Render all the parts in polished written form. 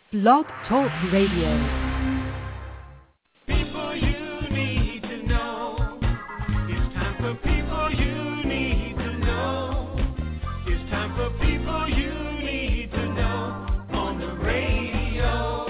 Blog Talk Radio. People you need to know. It's time for people you need to know. It's time for people you need to know on the radio.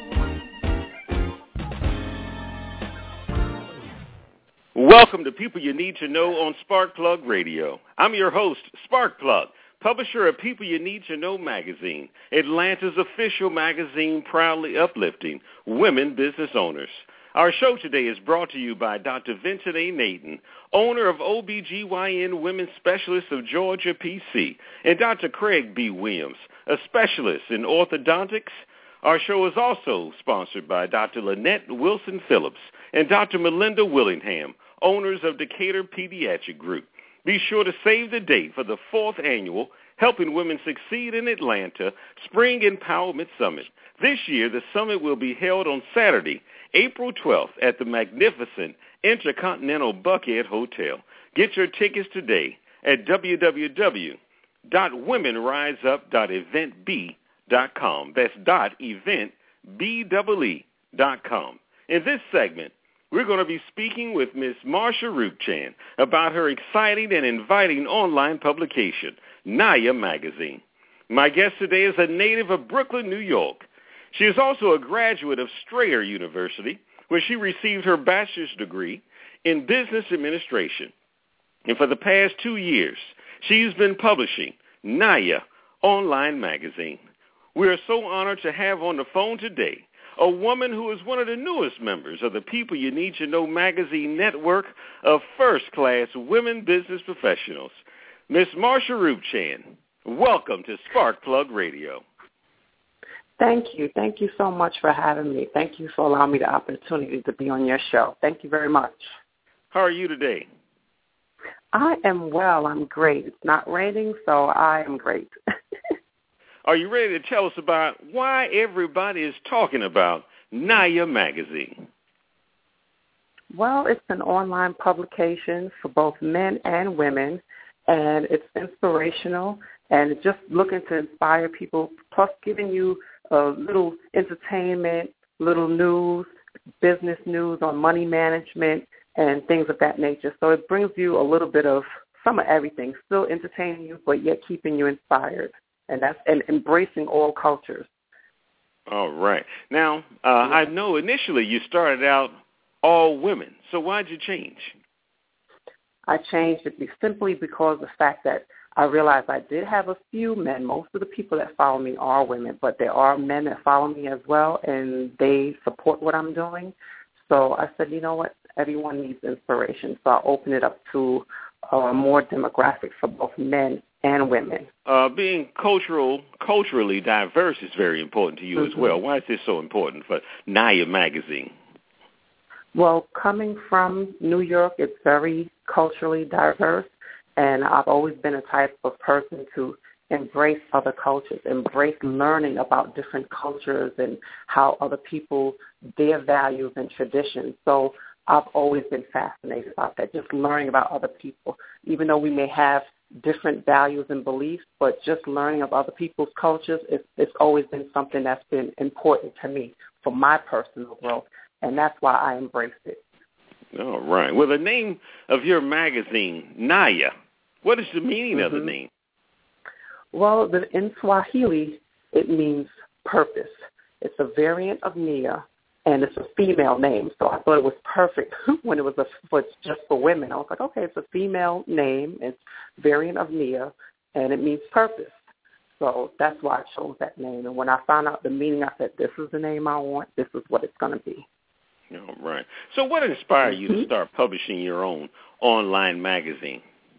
Welcome to People You Need to Know on Sparkplug Radio. I'm your host, Sparkplug, publisher of People You Need to Know magazine, Atlanta's official magazine proudly uplifting women business owners. Our show today is brought to you by Dr. Vincent A. Nathan, owner of OBGYN Women's Specialist of Georgia, PC, and Dr. Craig B. Williams, a specialist in orthodontics. Our show is also sponsored by Dr. Lynette Wilson Phillips and Dr. Melinda Willingham, owners of Decatur Pediatric Group. Be sure to save the date for the 4th annual Helping Women Succeed in Atlanta Spring Empowerment Summit. This year, the summit will be held on Saturday, April 12th at the magnificent Intercontinental Buckhead Hotel. Get your tickets today at www.womenriseup.eventb.com. That's .eventbee.com. In this segment, we're going to be speaking with Ms. Marsha Roopchan about her exciting and inviting online publication, Naya Magazine. My guest today is a native of Brooklyn, New York. She is also a graduate of Strayer University, where she received her bachelor's degree in business administration. And for the past 2 years, she's been publishing Naya Online Magazine. We are so honored to have on the phone today a woman who is one of the newest members of the People You Need to Know magazine network of first-class women business professionals. Ms. Marsha Roopchan, welcome to Sparkplug Radio. Thank you. Thank you so much for having me. Thank you for allowing me the opportunity to be on your show. Thank you very much. How are you today? I am well. I'm great. It's not raining, so I am great. Are you ready to tell us about why everybody is talking about Naya Magazine? Well, it's an online publication for both men and women, and it's inspirational and just looking to inspire people, plus giving you a little entertainment, little news, business news on money management and things of that nature. So it brings you a little bit of some of everything, still entertaining you, but yet keeping you inspired. And that's embracing all cultures. All right. Now, I know initially you started out all women. So why did you change? I changed it simply because of the fact that I realized I did have a few men. Most of the people that follow me are women, but there are men that follow me as well, and they support what I'm doing. So I said, you know what? Everyone needs inspiration. So I opened it up to more demographics for both men and women. Being culturally diverse is very important to you as well. Why is this so important for Naya Magazine? Well, coming from New York, it's very culturally diverse, and I've always been a type of person to embrace other cultures, embrace learning about different cultures and how other people, their values and traditions. So I've always been fascinated about that, just learning about other people, even though we may have different values and beliefs, but just learning of other people's cultures, it's always been something that's been important to me for my personal growth, and that's why I embraced it. All right. Well, the name of your magazine, Naya, what is the meaning of the name? Well, in Swahili, it means purpose. It's a variant of Nia, and it's a female name, so I thought it was perfect when it was just for women. I was like, okay, it's a female name, it's variant of Nia, and it means purpose. So that's why I chose that name. And when I found out the meaning, I said, this is the name I want, this is what it's going to be. All right. So what inspired you to start publishing your own online magazine?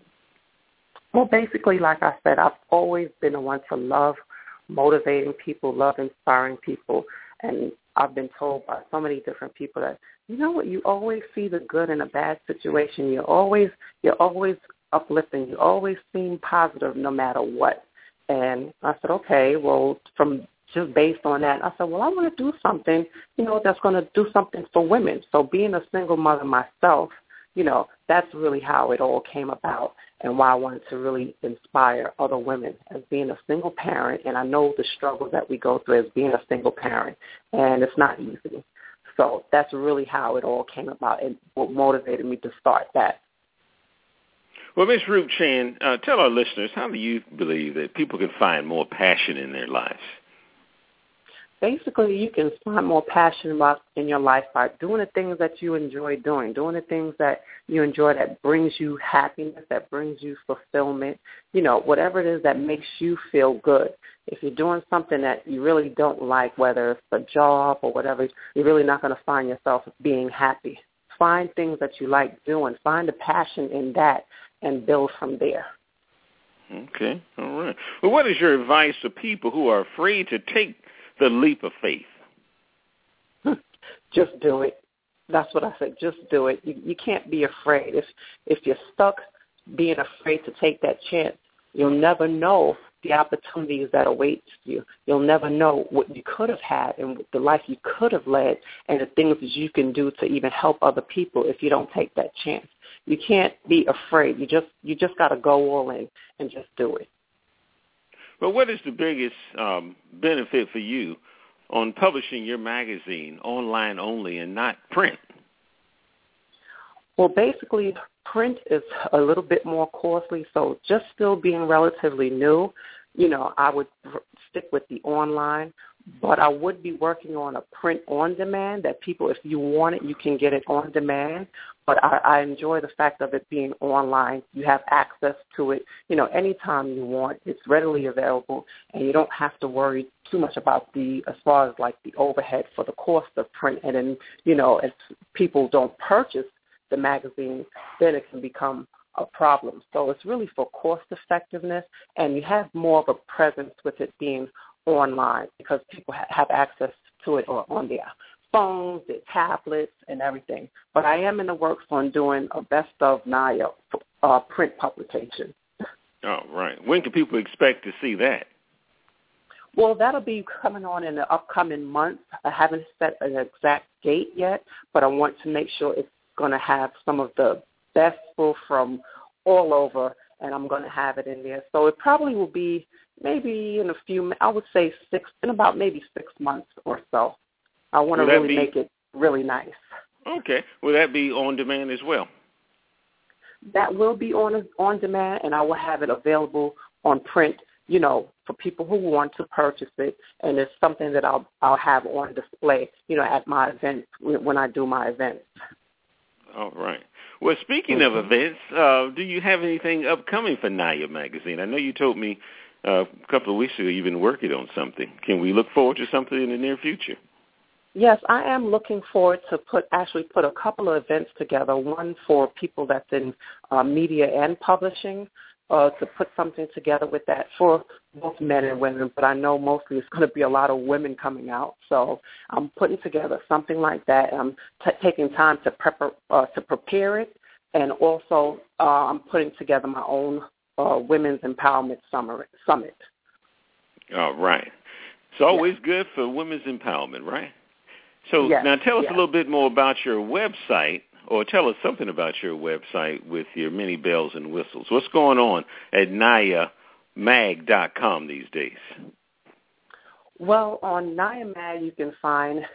Well, basically, like I said, I've always been the one to love motivating people, love inspiring people, and I've been told by so many different people that, you know what, you always see the good in a bad situation. You're always uplifting. You always seem positive no matter what. And I said, okay, well, from just based on that, I said, well, I want to do something, that's going to do something for women. So being a single mother myself, that's really how it all came about and why I wanted to really inspire other women as being a single parent. And I know the struggle that we go through as being a single parent, and it's not easy. So that's really how it all came about and what motivated me to start that. Well, Ms. Ruth Chan, tell our listeners, how do you believe that people can find more passion in their lives? Basically, you can find more passion in your life by doing the things that you enjoy doing the things that you enjoy that brings you happiness, that brings you fulfillment, whatever it is that makes you feel good. If you're doing something that you really don't like, whether it's a job or whatever, you're really not going to find yourself being happy. Find things that you like doing. Find the passion in that and build from there. Okay, all right. Well, what is your advice to people who are afraid to take the leap of faith? Just do it. That's what I said. Just do it. You can't be afraid. If you're stuck being afraid to take that chance, you'll never know the opportunities that await you. You'll never know what you could have had and the life you could have led and the things that you can do to even help other people if you don't take that chance. You can't be afraid. You just got to go all in and just do it. Well, what is the biggest benefit for you on publishing your magazine online only and not print? Well, basically, print is a little bit more costly, so just still being relatively new, I would stick with the online, but I would be working on a print on demand that people, if you want it, you can get it on demand. But I enjoy the fact of it being online. You have access to it, anytime you want. It's readily available, and you don't have to worry too much about as far as like the overhead for the cost of print. And then, if people don't purchase the magazine, then it can become a problem. So it's really for cost effectiveness, and you have more of a presence with it being online because people have access to it on their phones, their tablets, and everything. But I am in the works on doing a Best of Naya print publication. Oh, right. When can people expect to see that? Well, that'll be coming on in the upcoming months. I haven't set an exact date yet, but I want to make sure it's going to have some of the best from all over, and I'm going to have it in there. So it probably will be maybe in I would say about maybe 6 months or so. I want to really make it really nice. Okay. Will that be on demand as well? That will be on demand, and I will have it available on print, for people who want to purchase it. And it's something that I'll have on display, at my events when I do my events. All right. Well, speaking of events, do you have anything upcoming for Naya Magazine? I know you told me a couple of weeks ago you've been working on something. Can we look forward to something in the near future? Yes, I am looking forward to put a couple of events together, one for people that's in media and publishing, to put something together with that for both men and women, but I know mostly it's going to be a lot of women coming out. So I'm putting together something like that. I'm taking time to prepare it, and also I'm putting together my own Women's Empowerment Summit. All right. It's always good for women's empowerment, right? So yes, now tell us a little bit more about your website, or tell us something about your website with your many bells and whistles. What's going on at NayaMag.com these days? Well, on Naya Mag, you can find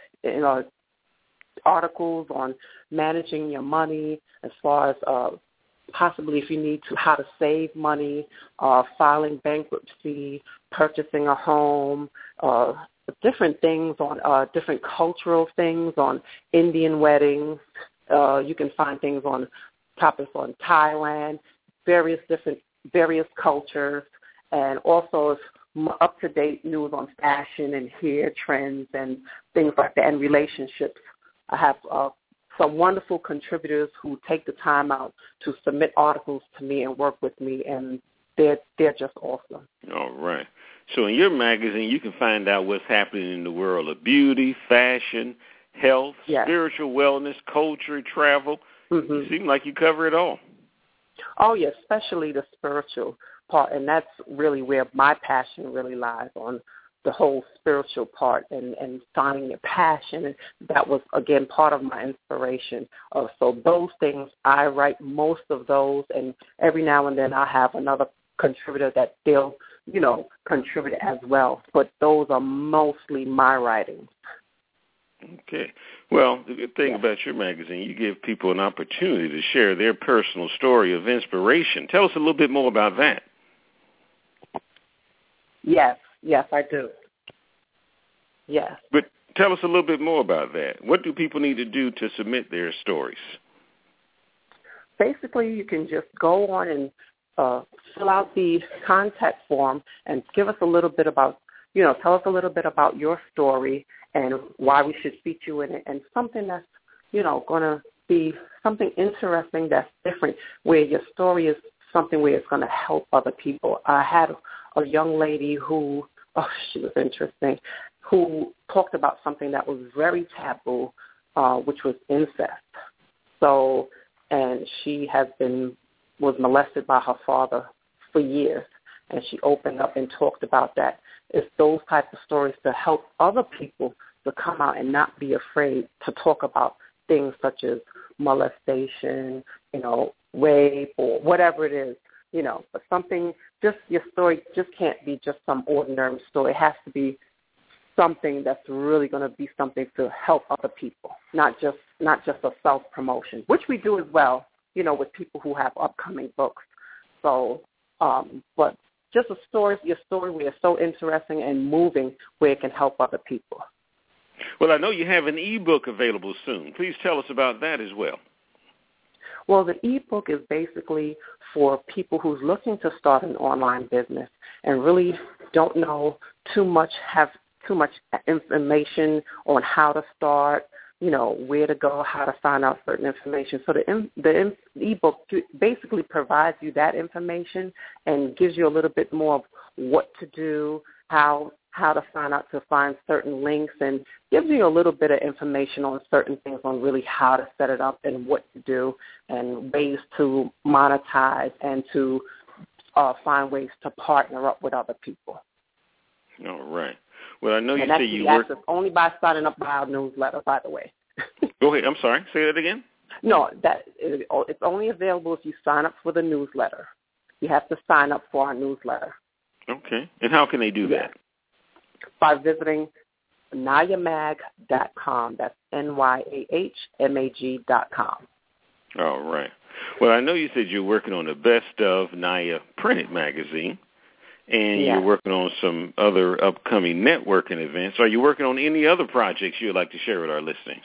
articles on managing your money, as far as possibly if you need to, how to save money, filing bankruptcy, purchasing a home, different things on different cultural things on Indian weddings. You can find things on topics on Thailand, various cultures, and also up-to-date news on fashion and hair trends and things like that, and relationships. I have some wonderful contributors who take the time out to submit articles to me and work with me, and they're just awesome. All right. So in your magazine, you can find out what's happening in the world of beauty, fashion, health, spiritual wellness, culture, travel. Mm-hmm. You seem like you cover it all. Oh, yeah, especially the spiritual part, and that's really where my passion really lies, on the whole spiritual part and finding your passion. And that was, again, part of my inspiration. So those things, I write most of those, and every now and then I have another contributor that they'll, contribute as well. But those are mostly my writings. Okay. Well, the good thing about your magazine, you give people an opportunity to share their personal story of inspiration. Tell us a little bit more about that. Yes, I do. Yes. But tell us a little bit more about that. What do people need to do to submit their stories? Basically, you can just go on and fill out the contact form and give us a little bit about, tell us a little bit about your story and why we should feature you in it, and something that's, going to be something interesting that's different, where your story is something where it's going to help other people. I had a young lady who, she was interesting, who talked about something that was very taboo, which was incest. So, and she was molested by her father for years, and she opened up and talked about that. It's those types of stories to help other people to come out and not be afraid to talk about things such as molestation, rape, or whatever it is, but something, just your story just can't be just some ordinary story. It has to be something that's really going to be something to help other people, not just a self-promotion, which we do as well, with people who have upcoming books. So, but just your story where it's so interesting and moving where it can help other people. Well, I know you have an e-book available soon. Please tell us about that as well. Well, the e-book is basically for people who's looking to start an online business and really don't know have too much information on how to start, where to go, how to find out certain information. So the e-book basically provides you that information and gives you a little bit more of what to do, how to find certain links, and gives you a little bit of information on certain things on really how to set it up and what to do and ways to monetize and to find ways to partner up with other people. All right. Well, I know you and say you work... That's only by signing up for our newsletter, by the way. Go ahead. I'm sorry. Say that again. No, it's only available if you sign up for the newsletter. You have to sign up for our newsletter. Okay. And how can they do that? By visiting NayaMag.com. That's NYAHMAG.com. All right. Well, I know you said you're working on the Best of Naya printed magazine, and you're working on some other upcoming networking events. Are you working on any other projects you'd like to share with our listeners?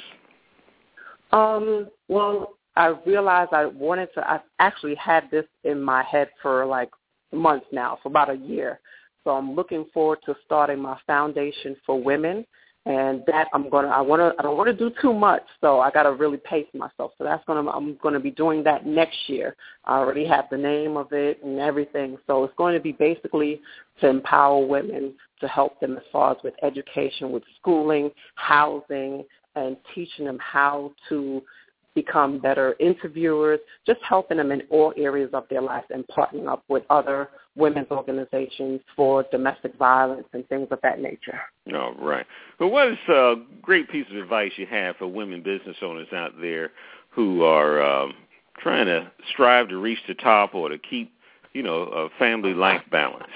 Well, I realized I actually had this in my head for like months now, for about a year. So I'm looking forward to starting my foundation for women, and that I don't want to do too much, so I got to really pace myself. So I'm going to be doing that next year. I already have the name of it and everything. So it's going to be basically to empower women, to help them as far as with education, with schooling, housing, and teaching them how to become better interviewers, just helping them in all areas of their life and partnering up with other women's organizations for domestic violence and things of that nature. All right. Well, what is a great piece of advice you have for women business owners out there who are trying to strive to reach the top or to keep, a family life balance?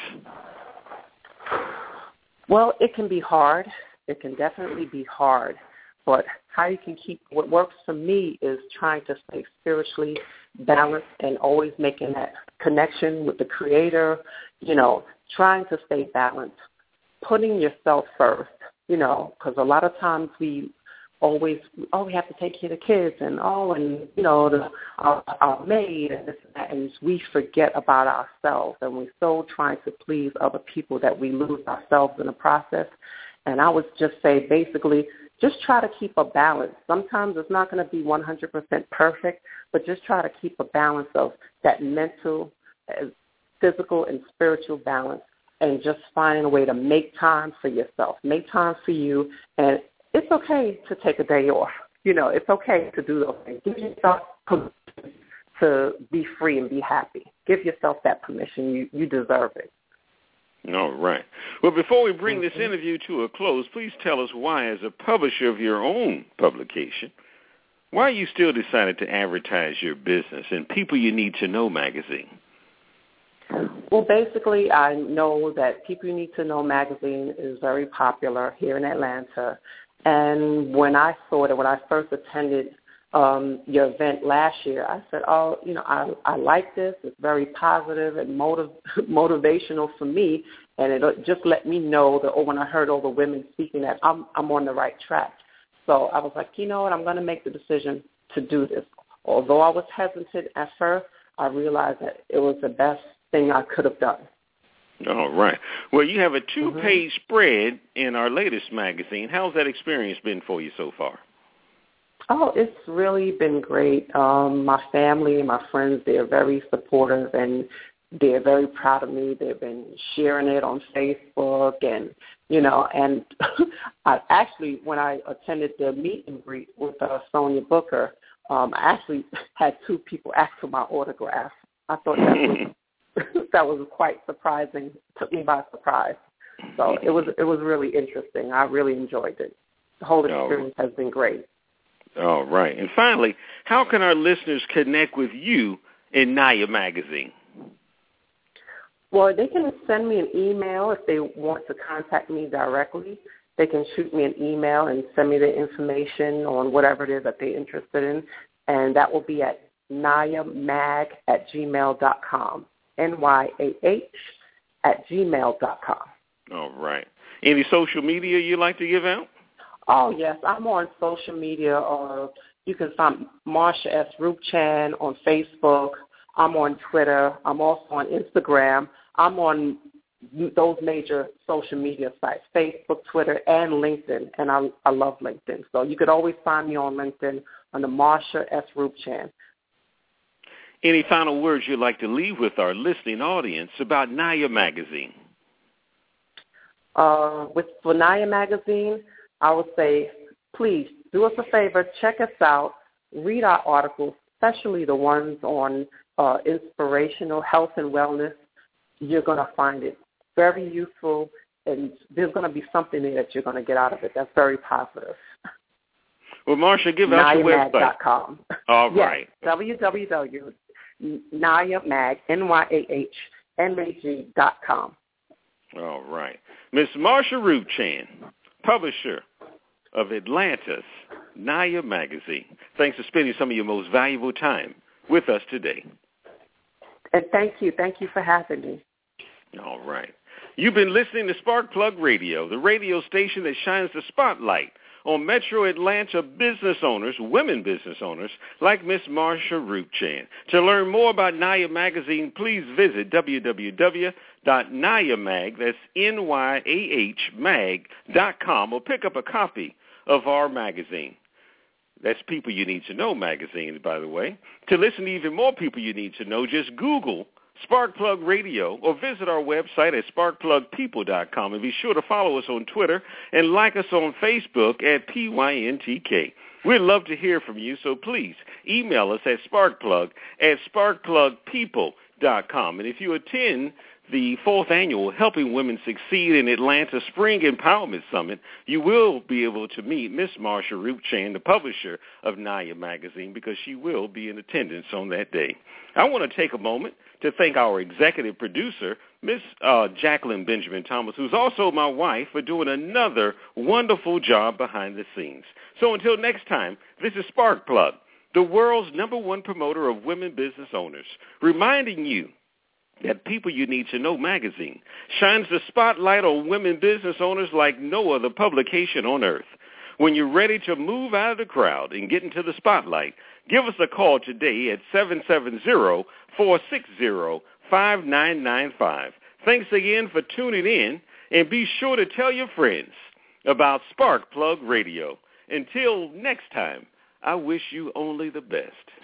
Well, it can be hard. It can definitely be hard. But how you can what works for me is trying to stay spiritually balanced and always making that connection with the Creator, trying to stay balanced, putting yourself first, because a lot of times we have to take care of the kids and our maid and this and that, and we forget about ourselves, and we're so trying to please other people that we lose ourselves in the process. And I would just say basically just try to keep a balance. Sometimes it's not going to be 100% perfect, but just try to keep a balance of that mental, physical, and spiritual balance, and just finding a way to make time for yourself, make time for you. And it's okay to take a day off. It's okay to do those things. Give yourself permission to be free and be happy. Give yourself that permission. You deserve it. All right. Well, before we bring this interview to a close, please tell us why, as a publisher of your own publication, why you still decided to advertise your business in People You Need to Know magazine. Well, basically, I know that People You Need to Know magazine is very popular here in Atlanta. And when I saw it, when I first attended your event last year, I said, I like this. It's very positive and motivational for me. And it just let me know that, when I heard all the women speaking, that I'm on the right track. So I was like, you know what, I'm going to make the decision to do this. Although I was hesitant at first, I realized that it was the best thing I could have done. All right. Well, you have a 2-page spread in our latest magazine. How's that experience been for you so far? Oh, it's really been great. My family and my friends, they're very supportive, and they're very proud of me. They've been sharing it on Facebook, and, and I actually, when I attended the meet and greet with Sonia Booker, I actually had 2 people ask for my autograph. I thought that was quite surprising. It took me by surprise. So it was really interesting. I really enjoyed it. The whole experience has been great. All right. And finally, how can our listeners connect with you in Naya Magazine? Well, they can send me an email if they want to contact me directly. They can shoot me an email and send me the information on whatever it is that they're interested in, and that will be at nayamag@gmail.com, NYAH@gmail.com. All right. Any social media you like to give out? Oh, yes. I'm on social media. You can find Marsha S. Roopchan on Facebook. I'm on Twitter. I'm also on Instagram. I'm on those major social media sites, Facebook, Twitter, and LinkedIn, and I love LinkedIn. So you could always find me on LinkedIn under Marsha S. Roopchan. Any final words you'd like to leave with our listening audience about Naya Magazine? For Naya Magazine, I would say, please do us a favor, check us out, read our articles, especially the ones on inspirational health and wellness. You're going to find it very useful, and there's going to be something there that you're going to get out of it that's very positive. Well, Marsha, give out your website. NayaMag.com. All right. Yes, www.NayaMag.com. All right. Miss Marsha Roopchan, publisher of Atlanta's Naya Magazine. Thanks for spending some of your most valuable time with us today. And thank you. Thank you for having me. All right. You've been listening to Spark Plug Radio, the radio station that shines the spotlight on Metro Atlanta business owners, women business owners, like Miss Marsha Roopchan. To learn more about Naya Magazine, please visit www.nayamag, that's NYAH mag.com, or pick up a copy of our magazine. That's People You Need to Know magazine, by the way. To listen to even more People You Need to Know, just Google Spark Plug Radio or visit our website at sparkplugpeople.com, and be sure to follow us on Twitter and like us on Facebook at PYNTK. We'd love to hear from you, so please email us at sparkplug@sparkplugpeople.com. And if you attend the 4th annual Helping Women Succeed in Atlanta Spring Empowerment Summit, you will be able to meet Miss Marsha Roopchan, the publisher of Naya Magazine, because she will be in attendance on that day. I want to take a moment to thank our executive producer, Miss Jacqueline Benjamin Thomas, who's also my wife, for doing another wonderful job behind the scenes. So until next time, this is Spark Plug, the world's #1 promoter of women business owners, reminding you that People You Need to Know magazine shines the spotlight on women business owners like no other publication on earth. When you're ready to move out of the crowd and get into the spotlight, give us a call today at 770-460-5995. Thanks again for tuning in, and be sure to tell your friends about Spark Plug Radio. Until next time, I wish you only the best.